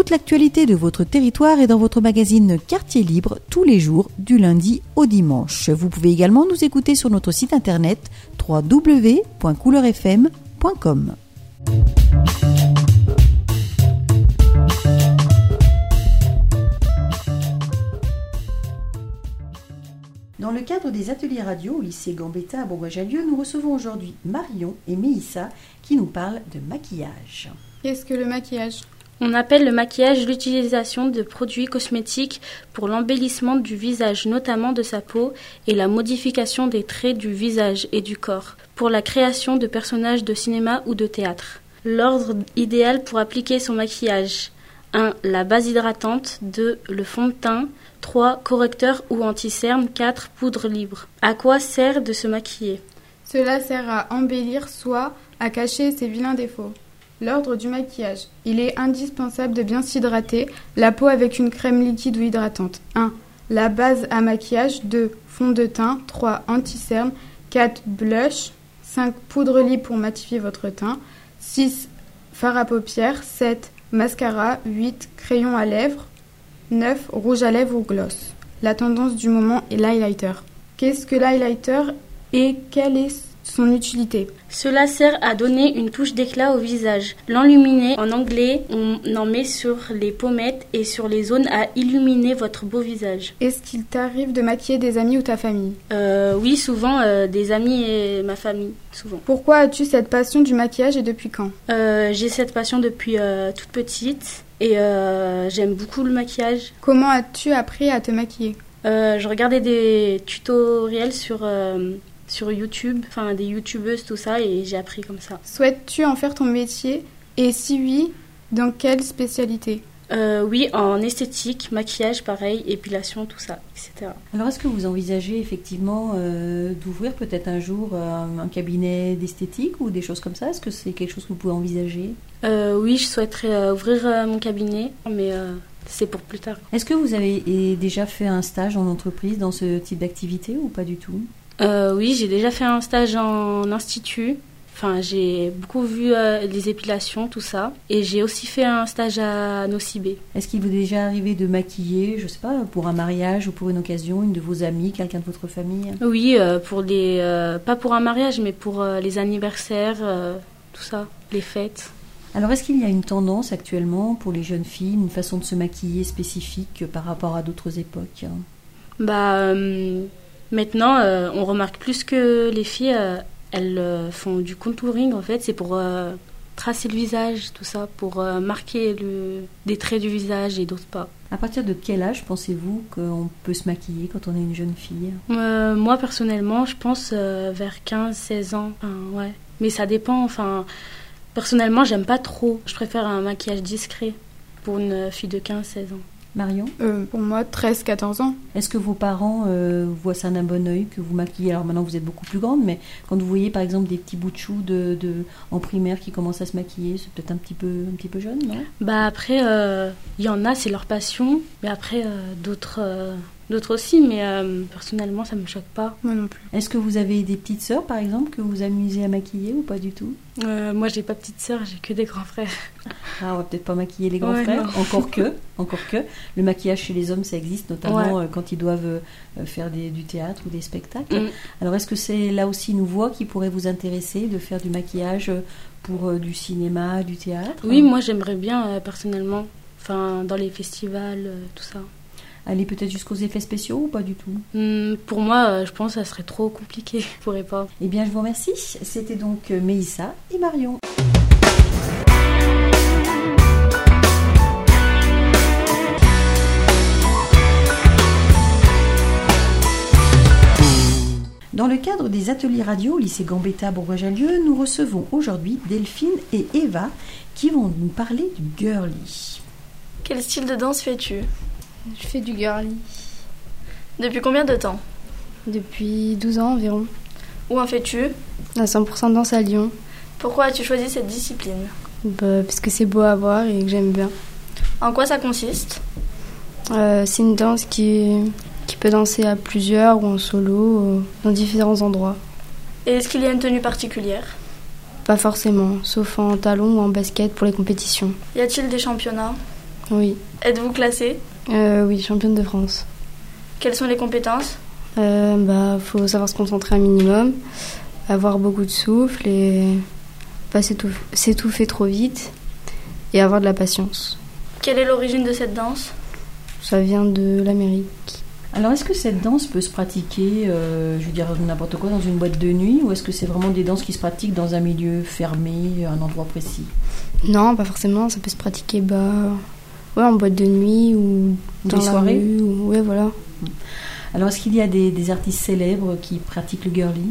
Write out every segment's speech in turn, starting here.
Toute l'actualité de votre territoire est dans votre magazine Quartier Libre tous les jours du lundi au dimanche. Vous pouvez également nous écouter sur notre site internet www.couleurfm.com. Dans le cadre des ateliers radio au lycée Gambetta à Bourgoin-Jallieu, nous recevons aujourd'hui Marion et Mélissa qui nous parlent de maquillage. Qu'est-ce que le maquillage ? On appelle le maquillage l'utilisation de produits cosmétiques pour l'embellissement du visage, notamment de sa peau, et la modification des traits du visage et du corps, pour la création de personnages de cinéma ou de théâtre. L'ordre idéal pour appliquer son maquillage. 1. La base hydratante. 2. Le fond de teint. 3. Correcteur ou anti-cerne. 4. Poudre libre. À quoi sert de se maquiller ? Cela sert à embellir, soit à cacher ses vilains défauts. L'ordre du maquillage. Il est indispensable de bien s'hydrater la peau avec une crème liquide ou hydratante. 1. La base à maquillage. 2. Fond de teint. 3. Anti-cerne. 4. Blush. 5. Poudre libre pour matifier votre teint. 6. Fard à paupières. 7. Mascara. 8. Crayon à lèvres. 9. Rouge à lèvres ou gloss. La tendance du moment est l'highlighter. Qu'est-ce que l'highlighter et quelle est son utilité ? Cela sert à donner une touche d'éclat au visage. L'enluminer, en anglais, on en met sur les pommettes et sur les zones à illuminer votre beau visage. Est-ce qu'il t'arrive de maquiller des amis ou ta famille ? Oui, souvent, des amis et ma famille, souvent. Pourquoi as-tu cette passion du maquillage et depuis quand ? J'ai cette passion depuis toute petite et j'aime beaucoup le maquillage. Comment as-tu appris à te maquiller ? Je regardais des tutoriels sur YouTube, enfin des youtubeuses, tout ça, et j'ai appris comme ça. Souhaites-tu en faire ton métier ? Et si oui, dans quelle spécialité ? Oui, en esthétique, maquillage, pareil, épilation, tout ça, etc. Alors, est-ce que vous envisagez effectivement d'ouvrir peut-être un jour un cabinet d'esthétique ou des choses comme ça ? Est-ce que c'est quelque chose que vous pouvez envisager ? Oui, je souhaiterais ouvrir mon cabinet, mais c'est pour plus tard. Est-ce que vous avez déjà fait un stage en entreprise dans ce type d'activité ou pas du tout ? Oui, j'ai déjà fait un stage en institut. Enfin, j'ai beaucoup vu les épilations, tout ça. Et j'ai aussi fait un stage à Nocibé. Est-ce qu'il vous est déjà arrivé de maquiller, je sais pas, pour un mariage ou pour une occasion, une de vos amies, quelqu'un de votre famille ? Oui, pour pas pour un mariage, mais pour les anniversaires, tout ça, les fêtes. Alors, est-ce qu'il y a une tendance actuellement pour les jeunes filles, une façon de se maquiller spécifique par rapport à d'autres époques ? Maintenant, on remarque plus que les filles, elles font du contouring, en fait. C'est pour tracer le visage, tout ça, pour marquer des traits du visage et d'autres pas. À partir de quel âge pensez-vous qu'on peut se maquiller quand on est une jeune fille ? Moi, personnellement, je pense vers 15-16 ans. Enfin, ouais. Mais ça dépend, enfin... Personnellement, j'aime pas trop. Je préfère un maquillage discret pour une fille de 15-16 ans. Marion ? Pour moi, 13-14 ans. Est-ce que vos parents voient ça d'un bon œil, que vous maquillez ? Alors maintenant, vous êtes beaucoup plus grande, mais quand vous voyez par exemple des petits bouts de choux en primaire qui commencent à se maquiller, c'est peut-être un petit peu jeune, non ? Après, il y en a, c'est leur passion. Mais après, d'autres aussi, mais personnellement, ça me choque pas. Moi non plus. Est-ce que vous avez des petites sœurs, par exemple, que vous amusez à maquiller ou pas du tout ? Moi, j'ai pas de petite sœur, j'ai que des grands frères. Ah, on va peut-être pas maquiller les grands frères, encore que. Le maquillage chez les hommes, ça existe, notamment quand ils doivent faire du théâtre ou des spectacles. Alors, est-ce que c'est là aussi une voie qui pourrait vous intéresser, de faire du maquillage pour du cinéma, du théâtre ? Oui, moi, j'aimerais bien, personnellement, enfin, dans les festivals, tout ça. Aller peut-être jusqu'aux effets spéciaux ou pas du tout ? Pour moi, je pense que ça serait trop compliqué. Je pourrais pas. Eh bien, je vous remercie. C'était donc Mélissa et Marion. Dans le cadre des ateliers radio au lycée Gambetta à Bourgoin-Jallieu, nous recevons aujourd'hui Delphine et Eva qui vont nous parler du girly. Quel style de danse fais-tu ? Je fais du girly. Depuis combien de temps ? Depuis 12 ans environ. Où en fais-tu ? À 100% danse à Lyon. Pourquoi as-tu choisi cette discipline ? Parce que c'est beau à voir et que j'aime bien. En quoi ça consiste ? C'est une danse qui peut danser à plusieurs ou en solo, dans différents endroits. Et est-ce qu'il y a une tenue particulière ? Pas forcément, sauf en talons ou en basket pour les compétitions. Y a-t-il des championnats ? Oui. Êtes-vous classée? Oui, championne de France. Quelles sont les compétences? Faut savoir se concentrer un minimum, avoir beaucoup de souffle et pas s'étouffer trop vite et avoir de la patience. Quelle est l'origine de cette danse? Ça vient de l'Amérique. Alors, est-ce que cette danse peut se pratiquer, je veux dire n'importe quoi, dans une boîte de nuit, ou est-ce que c'est vraiment des danses qui se pratiquent dans un milieu fermé, un endroit précis? Non, pas forcément. Ça peut se pratiquer en boîte de nuit ou dans des la soirées rue. Ouais, voilà. Alors, est-ce qu'il y a des artistes célèbres qui pratiquent le girly?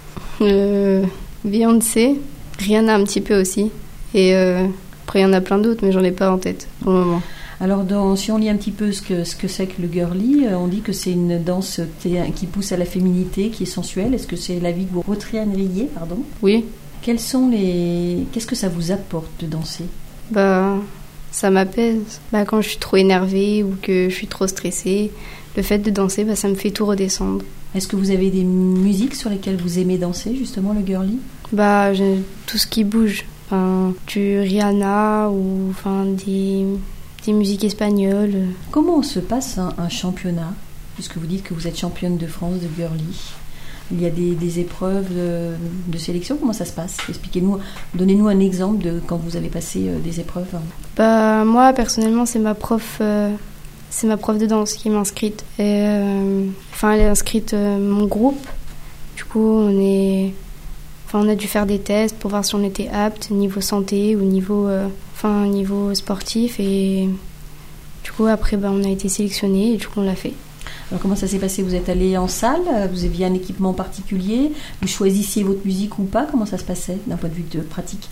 Beyoncé, Rihanna un petit peu aussi. Et après, il y en a plein d'autres, mais j'en ai pas en tête pour le moment. Alors, si on lit un petit peu ce que c'est que le girly, on dit que c'est une danse qui pousse à la féminité, qui est sensuelle. Est-ce que c'est l'avis que vous retireriez, pardon? Oui. Qu'est-ce que ça vous apporte de danser? Ça m'apaise. Quand je suis trop énervée ou que je suis trop stressée, le fait de danser, ça me fait tout redescendre. Est-ce que vous avez des musiques sur lesquelles vous aimez danser, justement, le girly? J'aime tout ce qui bouge. Du Rihanna ou des musiques espagnoles. Comment se passe un championnat, puisque vous dites que vous êtes championne de France de girly? Il y a des épreuves de sélection. Comment ça se passe? Expliquez-nous, donnez-nous un exemple de quand vous avez passé des épreuves. Moi, personnellement, c'est ma prof de danse qui m'a inscrite. Elle a inscrite mon groupe. Du coup, on a dû faire des tests pour voir si on était apte niveau santé ou niveau sportif. Et du coup, après, on a été sélectionnés et du coup, on l'a fait. Alors, comment ça s'est passé? Vous êtes allé en salle? Vous aviez un équipement particulier? Vous choisissiez votre musique ou pas? Comment ça se passait d'un point de vue de pratique?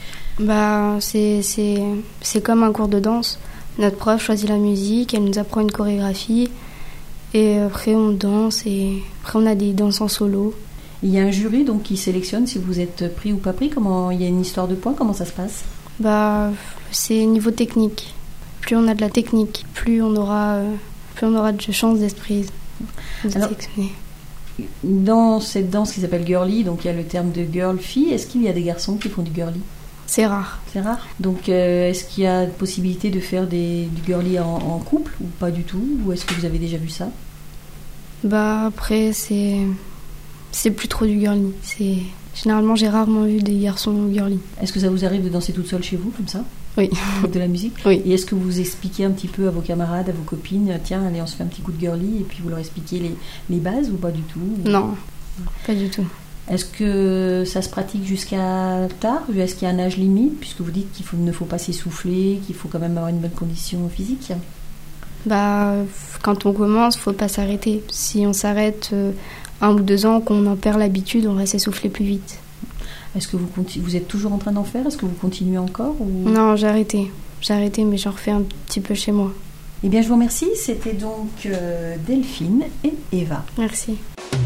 C'est comme un cours de danse. Notre prof choisit la musique, elle nous apprend une chorégraphie et après on danse et après on a des danses en solo. Il y a un jury donc qui sélectionne si vous êtes pris ou pas pris. Il y a une histoire de points? Comment ça se passe? C'est niveau technique. Plus on a de la technique, plus on aura de chance d'esprit. Alors, dans cette danse qui s'appelle girly, donc il y a le terme de girl-fille, est-ce qu'il y a des garçons qui font du girly? C'est rare. C'est rare. Donc est-ce qu'il y a possibilité de faire du girly en couple ou pas du tout? Ou est-ce que vous avez déjà vu ça? Après c'est plus trop du girly. Généralement j'ai rarement vu des garçons girly. Est-ce que ça vous arrive de danser toute seule chez vous comme ça? Oui. Avec de la musique? Oui. Et est-ce que vous expliquez un petit peu à vos camarades, à vos copines, tiens, allez, on se fait un petit coup de girly, et puis vous leur expliquez les bases ou pas du tout? Non, pas du tout. Est-ce que ça se pratique jusqu'à tard? Est-ce qu'il y a un âge limite, puisque vous dites qu'il ne faut pas s'essouffler, qu'il faut quand même avoir une bonne condition physique? Quand on commence, il ne faut pas s'arrêter. Si on s'arrête 1 ou 2 ans, qu'on en perd l'habitude, on va s'essouffler plus vite. Est-ce que vous êtes toujours en train d'en faire? Est-ce que vous continuez encore ou... Non, j'ai arrêté, mais j'en refais un petit peu chez moi. Eh bien, je vous remercie. C'était donc Delphine et Eva. Merci.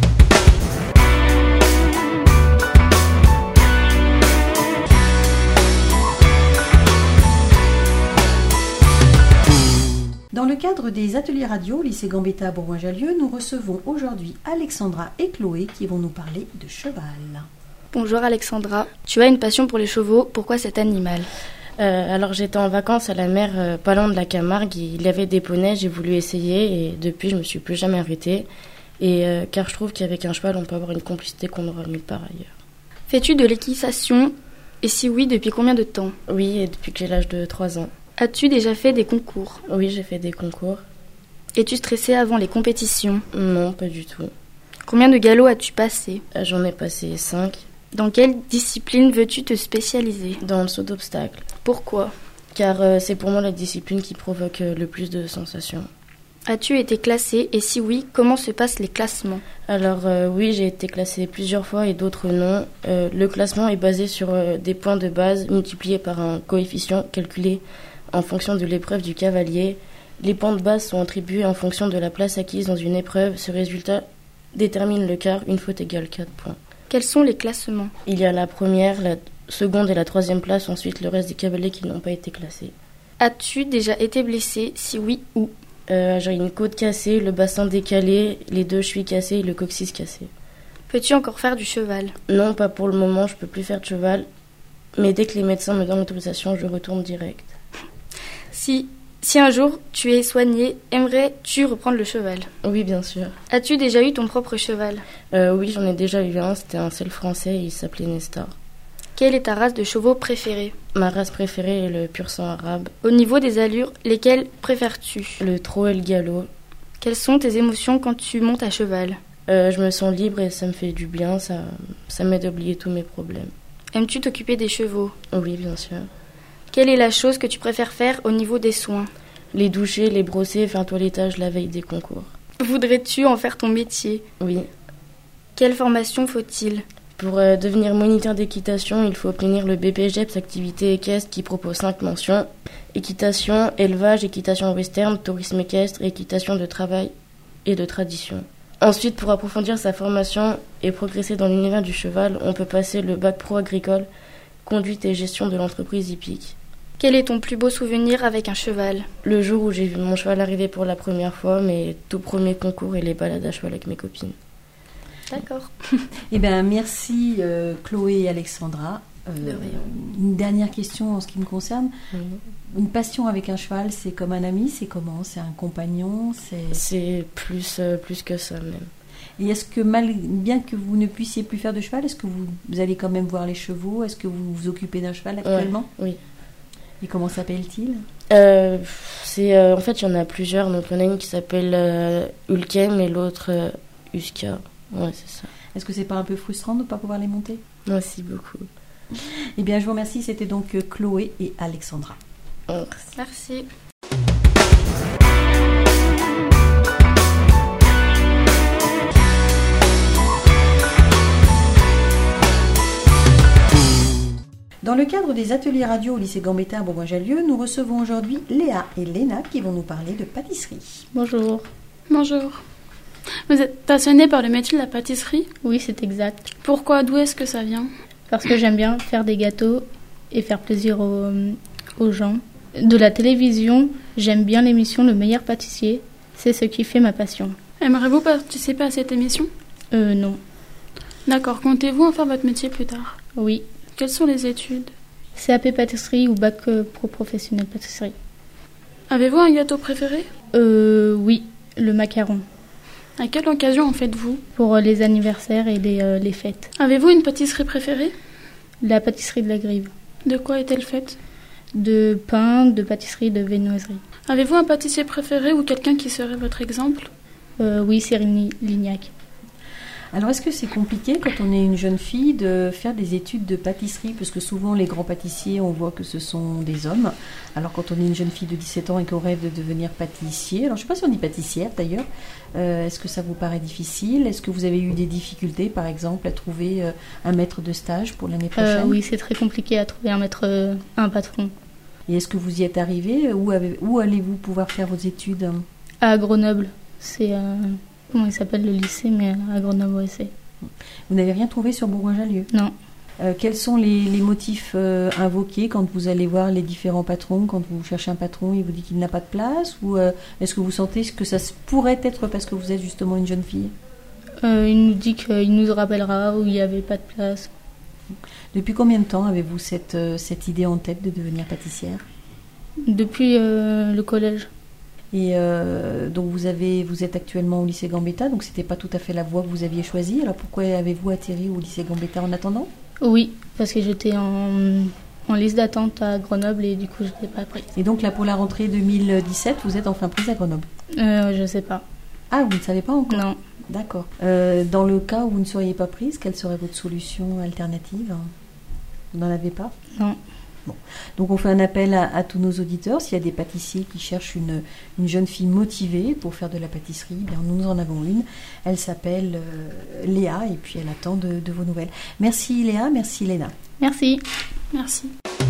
Dans le cadre des ateliers radio au lycée Gambetta à Bourgoin-Jallieu, nous recevons aujourd'hui Alexandra et Chloé qui vont nous parler de cheval. Bonjour Alexandra, tu as une passion pour les chevaux, pourquoi cet animal? Alors j'étais en vacances à la mer, pas loin de la Camargue, il y avait des poneys, j'ai voulu essayer et depuis je me suis plus jamais arrêtée. Car je trouve qu'avec un cheval on peut avoir une complicité qu'on n'aura nulle part ailleurs. Fais-tu de l'équitation? Et si oui, depuis combien de temps? Oui, et depuis que j'ai l'âge de 3 ans. As-tu déjà fait des concours? Oui, j'ai fait des concours. Es-tu stressée avant les compétitions? Non, pas du tout. Combien de galops as-tu passé? J'en ai passé 5. Dans quelle discipline veux-tu te spécialiser? Dans le saut d'obstacle. Pourquoi? Car c'est pour moi la discipline qui provoque le plus de sensations. As-tu été classée? Et si oui, comment se passent les classements? Alors oui, j'ai été classée plusieurs fois et d'autres non. Le classement est basé sur des points de base multipliés par un coefficient calculé en fonction de l'épreuve du cavalier. Les points de base sont attribués en fonction de la place acquise dans une épreuve. Ce résultat détermine le quart, une faute égale 4 points. Quels sont les classements? Il y a la première, la seconde et la troisième place, ensuite le reste des cavaliers qui n'ont pas été classés. As-tu déjà été blessé? Si oui, où? J'ai une côte cassée, le bassin décalé, les 2 chevilles cassées et le coccyx cassé. Peux-tu encore faire du cheval? Non, pas pour le moment, je peux plus faire de cheval. Mais dès que les médecins me donnent l'autorisation, je retourne direct. Si Si un jour tu es soigné, aimerais-tu reprendre le cheval? Oui, bien sûr. As-tu déjà eu ton propre cheval? Oui, j'en ai déjà eu un. C'était un selle français et il s'appelait Nestor. Quelle est ta race de chevaux préférée? Ma race préférée est le pur sang arabe. Au niveau des allures, lesquelles préfères-tu? Le trot et le galop. Quelles sont tes émotions quand tu montes à cheval? Je me sens libre et ça me fait du bien. Ça m'aide à oublier tous mes problèmes. Aimes-tu t'occuper des chevaux? Oui, bien sûr. Quelle est la chose que tu préfères faire au niveau des soins? Les doucher, les brosser, faire un toilettage la veille des concours. Voudrais-tu en faire ton métier? Oui. Quelle formation faut-il? Pour devenir moniteur d'équitation, il faut obtenir le BPGEPS activité équestre qui propose 5 mentions. Équitation, élevage, équitation western, tourisme équestre, équitation de travail et de tradition. Ensuite, pour approfondir sa formation et progresser dans l'univers du cheval, on peut passer le bac pro agricole, conduite et gestion de l'entreprise hippique. Quel est ton plus beau souvenir avec un cheval? Le jour où j'ai vu mon cheval arriver pour la première fois, mes tout premiers concours et les balades à cheval avec mes copines. D'accord. Eh bien, merci Chloé et Alexandra. Une dernière question en ce qui me concerne. Une passion avec un cheval, c'est comme un ami, c'est comment? C'est un compagnon? C'est plus que ça même. Et est-ce que, bien que vous ne puissiez plus faire de cheval, est-ce que vous allez quand même voir les chevaux? Est-ce que vous vous occupez d'un cheval actuellement? Oui. Et comment s'appelle-t-il? En fait, il y en a plusieurs. Donc, il y en a une qui s'appelle Ulkem et l'autre Uska. Ouais, c'est ça. Est-ce que c'est pas un peu frustrant de ne pas pouvoir les monter? Merci beaucoup. Eh bien, je vous remercie. C'était donc Chloé et Alexandra. Merci. Dans le cadre des ateliers radio au lycée Gambetta à Bourgoin-Jallieu, nous recevons aujourd'hui Léa et Léna qui vont nous parler de pâtisserie. Bonjour. Bonjour. Vous êtes passionnée par le métier de la pâtisserie? Oui, c'est exact. Pourquoi? D'où est-ce que ça vient? Parce que j'aime bien faire des gâteaux et faire plaisir aux gens. De la télévision, j'aime bien l'émission Le meilleur pâtissier. C'est ce qui fait ma passion. Aimeriez-vous participer à cette émission? Non. D'accord. Comptez-vous en faire votre métier plus tard? Oui. Quelles sont les études? CAP pâtisserie ou bac pro professionnel pâtisserie. Avez-vous un gâteau préféré? Oui, le macaron. À quelle occasion en faites-vous? Pour les anniversaires et les fêtes. Avez-vous une pâtisserie préférée? La pâtisserie de la Grive. De quoi est-elle faite? De pain, de pâtisserie, de viennoiserie. Avez-vous un pâtissier préféré ou quelqu'un qui serait votre exemple? Oui, Cyril Lignac. Alors, est-ce que c'est compliqué quand on est une jeune fille de faire des études de pâtisserie? Parce que souvent, les grands pâtissiers, on voit que ce sont des hommes. Alors, quand on est une jeune fille de 17 ans et qu'on rêve de devenir pâtissier, alors je ne sais pas si on dit pâtissière d'ailleurs, est-ce que ça vous paraît difficile? Est-ce que vous avez eu des difficultés, par exemple, à trouver un maître de stage pour l'année prochaine? Oui, c'est très compliqué à trouver un patron. Et est-ce que vous y êtes arrivé? Où allez-vous pouvoir faire vos études? À Grenoble. C'est... Comment il s'appelle le lycée, mais à Grenoble, ouais, c'est. Vous n'avez rien trouvé sur Bourgoin-Jallieu? Non. Quels sont les motifs invoqués quand vous allez voir les différents patrons? Quand vous cherchez un patron, il vous dit qu'il n'a pas de place? Ou est-ce que vous sentez que ça pourrait être parce que vous êtes justement une jeune fille? Il nous dit qu'il nous rappellera où il n'y avait pas de place. Depuis combien de temps avez-vous cette idée en tête de devenir pâtissière? Depuis le collège. Et donc vous êtes actuellement au lycée Gambetta, donc c'était pas tout à fait la voie que vous aviez choisie. Alors pourquoi avez-vous atterri au lycée Gambetta en attendant? Oui, parce que j'étais en liste d'attente à Grenoble et du coup je n'étais pas prise. Et donc là pour la rentrée 2017, vous êtes enfin prise à Grenoble? Je sais pas. Ah, vous ne savez pas encore? Non. D'accord. Dans le cas où vous ne seriez pas prise, quelle serait votre solution alternative? Vous n'en avez pas? Non. Bon. Donc on fait un appel à tous nos auditeurs. S'il y a des pâtissiers qui cherchent une jeune fille motivée pour faire de la pâtisserie, bien nous en avons une. Elle s'appelle Léa et puis elle attend de vos nouvelles. Merci Léa, merci Léna. Merci. Merci.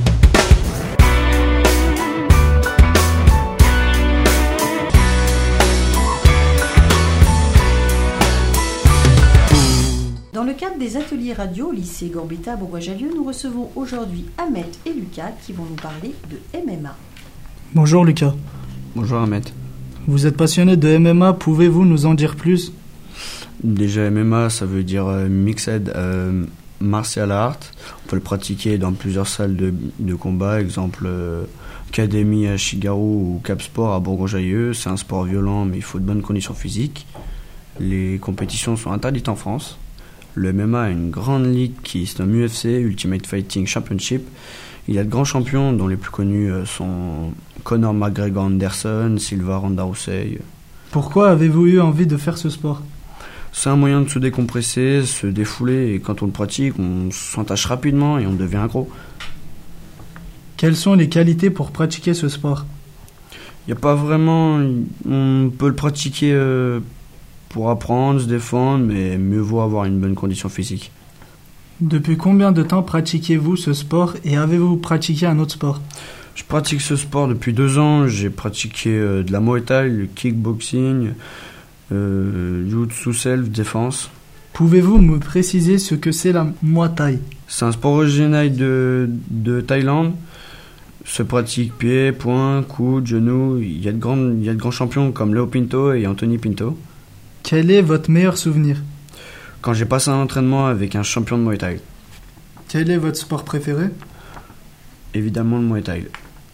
Dans le cadre des ateliers radio au lycée Gambetta à Bourgoin-Jallieu, nous recevons aujourd'hui Ahmed et Lucas qui vont nous parler de MMA. Bonjour Lucas. Bonjour Ahmed. Vous êtes passionné de MMA, pouvez-vous nous en dire plus? Déjà MMA, ça veut dire Mixed martial art. On peut le pratiquer dans plusieurs salles de combat, exemple Académie à Chigarou ou Cap Sport à Bourgoin-Jallieu. C'est un sport violent, mais il faut de bonnes conditions physiques. Les compétitions sont interdites en France. Le MMA a une grande ligue qui se nomme UFC, Ultimate Fighting Championship. Il y a de grands champions dont les plus connus sont Conor McGregor Anderson, Silva Ronda Rousey. Pourquoi avez-vous eu envie de faire ce sport ? C'est un moyen de se décompresser, se défouler, et quand on le pratique, on s'entache rapidement et on devient accro. Quelles sont les qualités pour pratiquer ce sport ? Il n'y a pas vraiment... On peut le pratiquer pour apprendre, se défendre, mais mieux vaut avoir une bonne condition physique. Depuis combien de temps pratiquez-vous ce sport et avez-vous pratiqué un autre sport ? Je pratique ce sport depuis 2 ans. J'ai pratiqué de la Muay Thai, le kickboxing, Jiu-Jitsu self-défense. Pouvez-vous me préciser ce que c'est la Muay Thai ? C'est un sport original de Thaïlande. Se pratique pieds, poings, coudes, genoux. Il y a de grands champions comme Leo Pinto et Anthony Pinto. Quel est votre meilleur souvenir ? Quand j'ai passé un entraînement avec un champion de Muay Thai. Quel est votre sport préféré ? Évidemment le Muay Thai.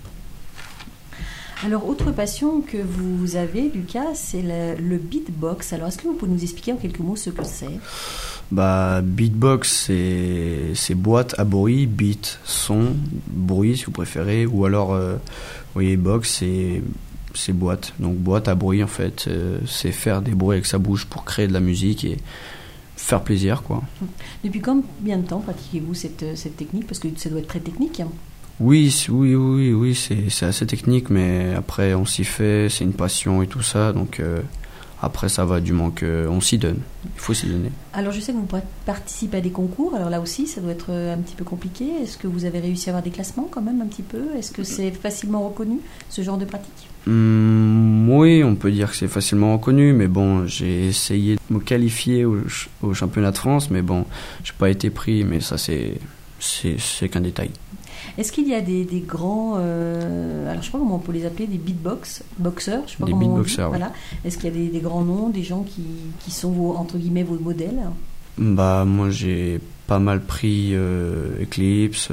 Alors, autre passion que vous avez, Lucas, c'est le beatbox. Alors, est-ce que vous pouvez nous expliquer en quelques mots ce que c'est ? Beatbox, c'est boîte à bruit, beat, son, bruit si vous préférez, ou alors, box, c'est boîte. Donc, boîte à bruit, en fait, c'est faire des bruits avec sa bouche pour créer de la musique et faire plaisir, quoi. Depuis combien de temps pratiquez-vous cette technique ? Parce que ça doit être très technique. Hein. Oui, c'est assez technique, mais après on s'y fait, c'est une passion et tout ça, donc après ça va du moment qu'on s'y donne, il faut s'y donner. Alors je sais que vous participez à des concours, alors là aussi ça doit être un petit peu compliqué, est-ce que vous avez réussi à avoir des classements quand même un petit peu ? Est-ce que c'est facilement reconnu ce genre de pratique ? Oui, on peut dire que c'est facilement reconnu, mais bon, j'ai essayé de me qualifier au championnat de France, mais bon, j'ai pas été pris, mais ça c'est qu'un détail. Est-ce qu'il y a des grands, alors je sais pas comment on peut les appeler, des boxeurs, je sais pas des comment beatboxers, voilà. Est-ce qu'il y a des grands noms, des gens qui sont entre guillemets vos modèles ? Moi j'ai pas mal pris Eclipse,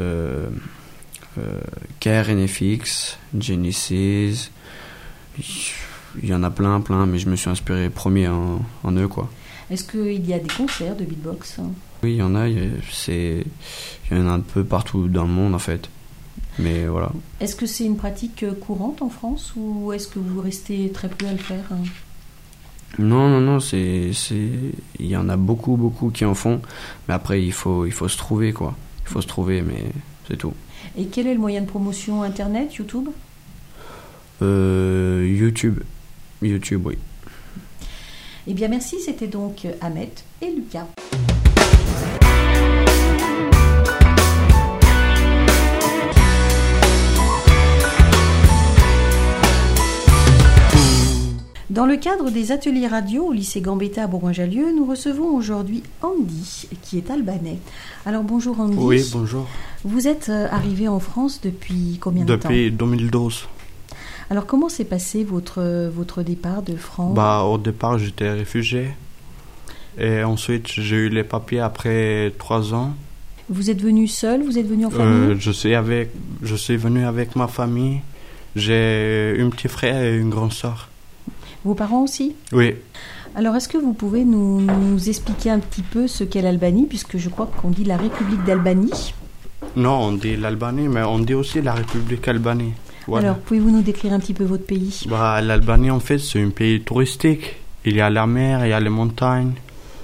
KRNFX, Genesis, il y en a plein, mais je me suis inspiré premier en eux, quoi. Est-ce qu'il y a des concerts de beatbox ? Oui, il y en a, il y en a un peu partout dans le monde en fait. Mais voilà. Est-ce que c'est une pratique courante en France ou est-ce que vous restez très peu à le faire ? Non, il y en a beaucoup qui en font, mais après il faut se trouver, quoi. Il faut se trouver, mais c'est tout. Et quel est le moyen de promotion ? Internet, YouTube ? YouTube, oui. Eh bien merci, c'était donc Ahmed et Lucas. Dans le cadre des ateliers radio au lycée Gambetta à Bourgoin-Jallieu, nous recevons aujourd'hui Andy, qui est albanais. Alors bonjour Andy. Oui, bonjour. Vous êtes arrivé en France depuis combien de temps ? Depuis 2012. Alors comment s'est passé votre départ de France ? Au départ, j'étais réfugié. Et ensuite, j'ai eu les papiers après 3 ans. Vous êtes venu seul ? Vous êtes venu en famille ? Je suis venu avec ma famille. J'ai un petit frère et une grande sœur. Vos parents aussi ? Oui. Alors, est-ce que vous pouvez nous expliquer un petit peu ce qu'est l'Albanie, puisque je crois qu'on dit la République d'Albanie ? Non, on dit l'Albanie, mais on dit aussi la République Albanie. Voilà. Alors, pouvez-vous nous décrire un petit peu votre pays ? L'Albanie, en fait, c'est un pays touristique. Il y a la mer, il y a les montagnes.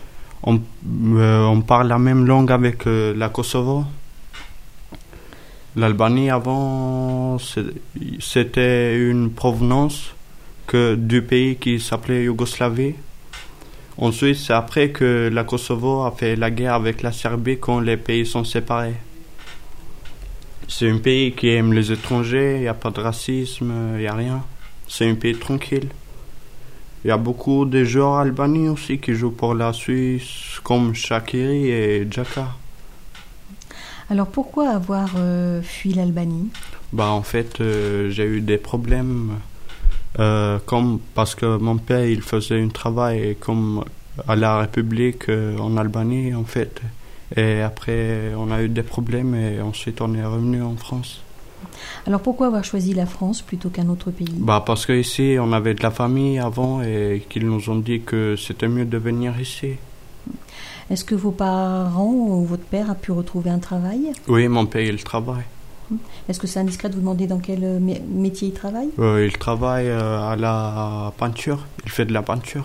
On parle la même langue avec la Kosovo. L'Albanie, avant, c'était une provenance du pays qui s'appelait Yougoslavie. Ensuite, c'est après que la Kosovo a fait la guerre avec la Serbie quand les pays sont séparés. C'est un pays qui aime les étrangers, il n'y a pas de racisme, il n'y a rien. C'est un pays tranquille. Il y a beaucoup de joueurs albanais aussi qui jouent pour la Suisse, comme Shaqiri et Xhaka. Alors pourquoi avoir fui l'Albanie ? En fait, j'ai eu des problèmes. Parce que mon père il faisait un travail comme à la République en Albanie, en fait Et après, on a eu des problèmes et ensuite on est revenu en France. Alors pourquoi avoir choisi la France plutôt qu'un autre pays ? Parce qu'ici, on avait de la famille avant et qu'ils nous ont dit que c'était mieux de venir ici. Est-ce que vos parents ou votre père a pu retrouver un travail ? Oui, mon père, il travaille. Est-ce que c'est indiscret de vous demander dans quel métier il travaille ? Il travaille à la peinture. Il fait de la peinture.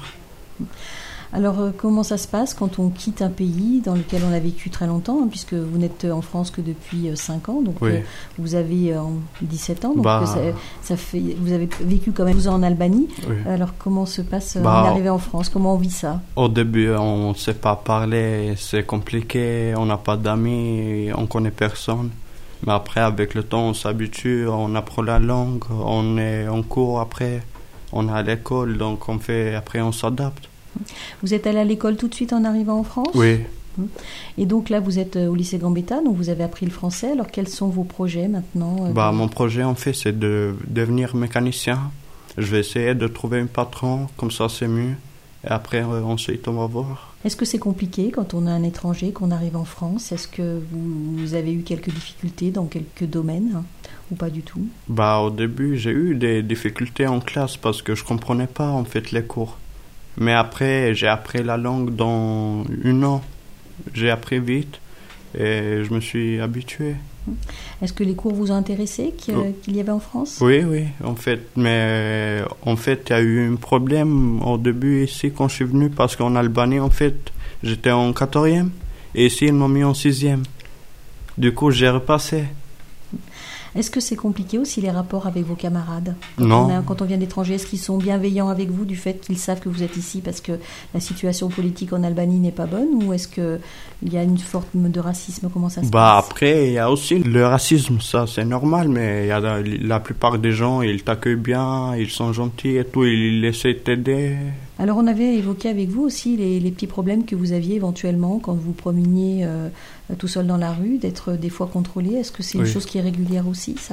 Alors, comment ça se passe quand on quitte un pays dans lequel on a vécu très longtemps, hein, puisque vous n'êtes en France que depuis 5 ans, donc oui. Vous avez 17 ans, donc ça fait, vous avez vécu quand même 12 ans en Albanie. Oui. Alors, comment se passe l'arrivée en France ? Comment on vit ça ? Au début, on ne sait pas parler, c'est compliqué, on n'a pas d'amis, on ne connaît personne. Mais après, avec le temps, on s'habitue, on apprend la langue, on est en cours après, on est à l'école, donc après on s'adapte. Vous êtes allé à l'école tout de suite en arrivant en France ? Oui. Et donc là, vous êtes au lycée Gambetta, donc vous avez appris le français. Alors, quels sont vos projets maintenant ? Mon projet, en fait, c'est de devenir mécanicien. Je vais essayer de trouver un patron, comme ça c'est mieux. Et après, ensuite, on va voir. Est-ce que c'est compliqué quand on est un étranger, qu'on arrive en France ? Est-ce que vous avez eu quelques difficultés dans quelques domaines ou pas du tout ? Au début, j'ai eu des difficultés en classe parce que je ne comprenais pas, en fait, les cours. Mais après, j'ai appris la langue dans 1 an. J'ai appris vite et je me suis habitué. Est-ce que les cours vous ont intéressé qu'il y avait en France ? Oui, en fait. Mais en fait, il y a eu un problème au début ici quand je suis venu parce qu'en Albanie, en fait, j'étais en 4e et ici, ils m'ont mis en 6e. Du coup, j'ai repassé. Est-ce que c'est compliqué aussi les rapports avec vos camarades ? Quand on vient d'étranger, est-ce qu'ils sont bienveillants avec vous du fait qu'ils savent que vous êtes ici parce que la situation politique en Albanie n'est pas bonne, ou est-ce qu'il y a une forme de racisme ? Comment ça se passe ? Après, il y a aussi le racisme, ça c'est normal, mais il y a la plupart des gens, ils t'accueillent bien, ils sont gentils et tout, ils essaient de t'aider. Alors on avait évoqué avec vous aussi les petits problèmes que vous aviez éventuellement quand vous promeniez tout seul dans la rue, d'être des fois contrôlé. Est-ce que c'est une chose qui est régulière aussi, ça ?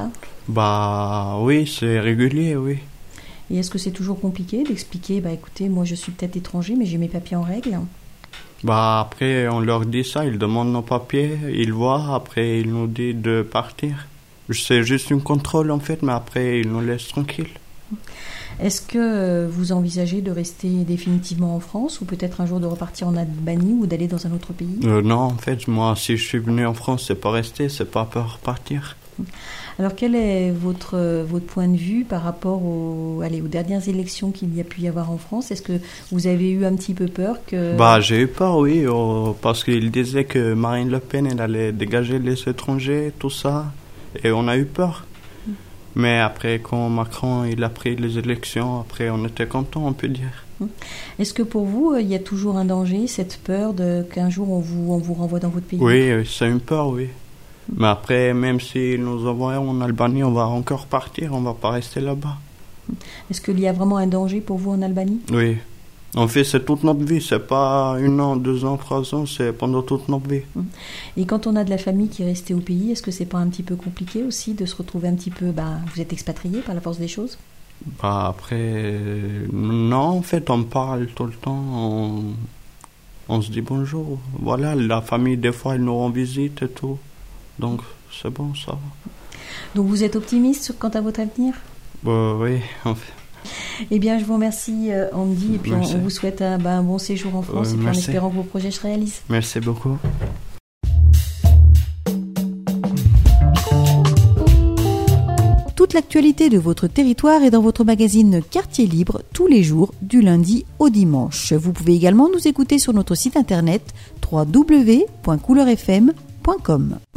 Oui, c'est régulier, oui. Et est-ce que c'est toujours compliqué d'expliquer, écoutez, moi je suis peut-être étranger, mais j'ai mes papiers en règle ? Après, on leur dit ça, ils demandent nos papiers, ils voient, après ils nous disent de partir. C'est juste un contrôle en fait, mais après ils nous laissent tranquilles. Est-ce que vous envisagez de rester définitivement en France ou peut-être un jour de repartir en Albanie ou d'aller dans un autre pays ? Non, en fait, moi, si je suis venu en France, c'est pas rester, c'est pas pour repartir. Alors, quel est votre point de vue par rapport aux dernières élections qu'il y a pu y avoir en France ? Est-ce que vous avez eu un petit peu peur que... J'ai eu peur, oui, parce qu'il disait que Marine Le Pen, elle allait dégager les étrangers, tout ça, et on a eu peur. Mais après, quand Macron il a pris les élections, après on était content, on peut dire. Est-ce que pour vous, il y a toujours un danger, cette peur qu'un jour on vous renvoie dans votre pays ? Oui, c'est une peur, oui. Mais après, même s'ils nous envoient en Albanie, on va encore partir, on ne va pas rester là-bas. Est-ce qu'il y a vraiment un danger pour vous en Albanie ? Oui. En fait, c'est toute notre vie, c'est pas 1 an, 2 ans, 3 ans, c'est pendant toute notre vie. Et quand on a de la famille qui est restée au pays, est-ce que c'est pas un petit peu compliqué aussi de se retrouver un petit peu, vous êtes expatrié par la force des choses ? Après, non, en fait, on parle tout le temps, on se dit bonjour. Voilà, la famille, des fois, elle nous rend visite et tout. Donc, c'est bon, ça va. Donc, vous êtes optimiste quant à votre avenir ? Oui, en fait. Eh bien, je vous remercie, Andy, et puis on vous souhaite un bon séjour en France, et puis en espérant que vos projets se réalisent. Merci beaucoup. Toute l'actualité de votre territoire est dans votre magazine Quartier Libre tous les jours du lundi au dimanche. Vous pouvez également nous écouter sur notre site internet www.couleurfm.com.